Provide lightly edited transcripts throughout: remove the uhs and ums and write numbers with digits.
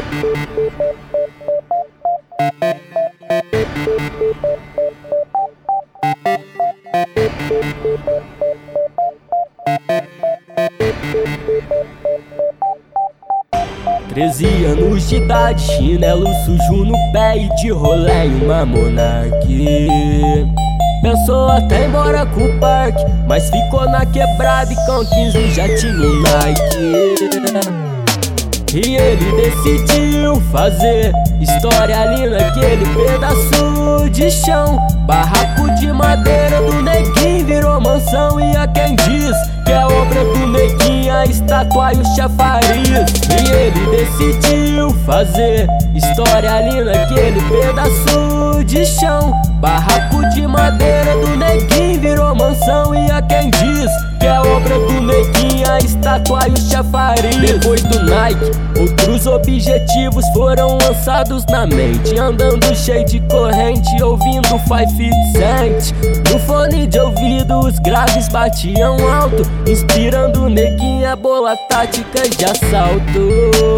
Treze anos de idade, chinelo sujo no pé e de rolê em uma Monark. Pensou até ir embora com o parque, mas ficou na quebrada e com 15 já tinha um Nike. E ele decidiu fazer história ali naquele pedaço de chão. Barraco de madeira do neguinho virou mansão, e há quem diz que é obra do neguinho a estátua e o chafariz. E ele decidiu fazer história ali naquele pedaço de chão. Barraco de madeira do neguinho virou mansão, e há quem diz que é obra do neguinho a estátua e o chafariz. Depois do Nike, outros objetivos foram lançados na mente. Andando cheio de corrente, ouvindo 50 Cent. No fone de ouvido os graves batiam alto, inspirando o neguinho a bolar táticas de assalto.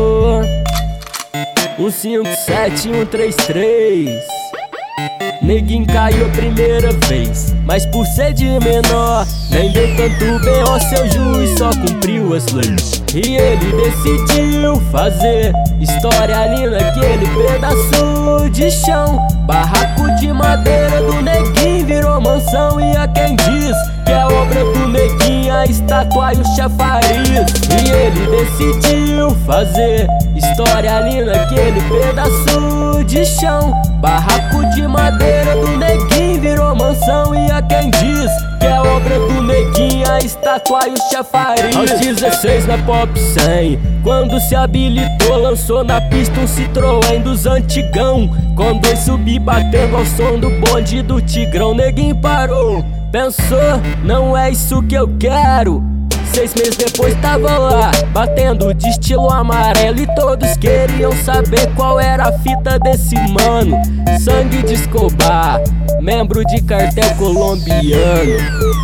157, 133. Neguinho caiu a primeira vez, mas por ser de menor nem deu tanto B.O. Seu juiz só cumpriu as leis. E ele decidiu fazer história ali naquele pedaço de chão. Barraco de madeira do neguinho virou mansão, e há quem diz que é obra do neguinho a estátua e o chafariz. E ele decidiu fazer história ali naquele pedaço de chão. Barraco de madeira do neguinho virou mansão, e há quem diz que é obra do neguinho a estátua e o chafariz. Aos 16 na Pop 100, quando se habilitou, lançou na pista um Citroën dos antigão, com dois subir batendo ao som do bonde do Tigrão. Neguinho parou, pensou, não é isso que eu quero. 6 meses depois tava lá, batendo de estilo amarelo, e todos queriam saber qual era a fita desse mano. Sangue de Escobar, membro de cartel colombiano.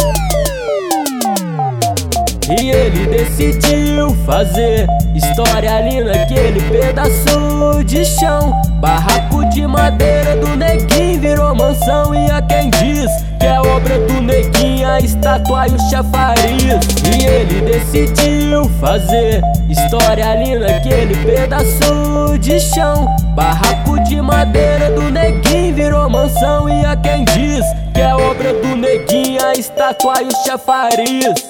E ele decidiu fazer história ali naquele pedaço de chão. Barraco de madeira do neguinho virou mansão, e há quem diz que é obra do neguinho a estátua e o chafariz. E ele decidiu fazer história ali naquele pedaço de chão. Barraco de madeira do neguinho virou mansão, e há quem diz que é obra do neguinho a estátua e o chafariz.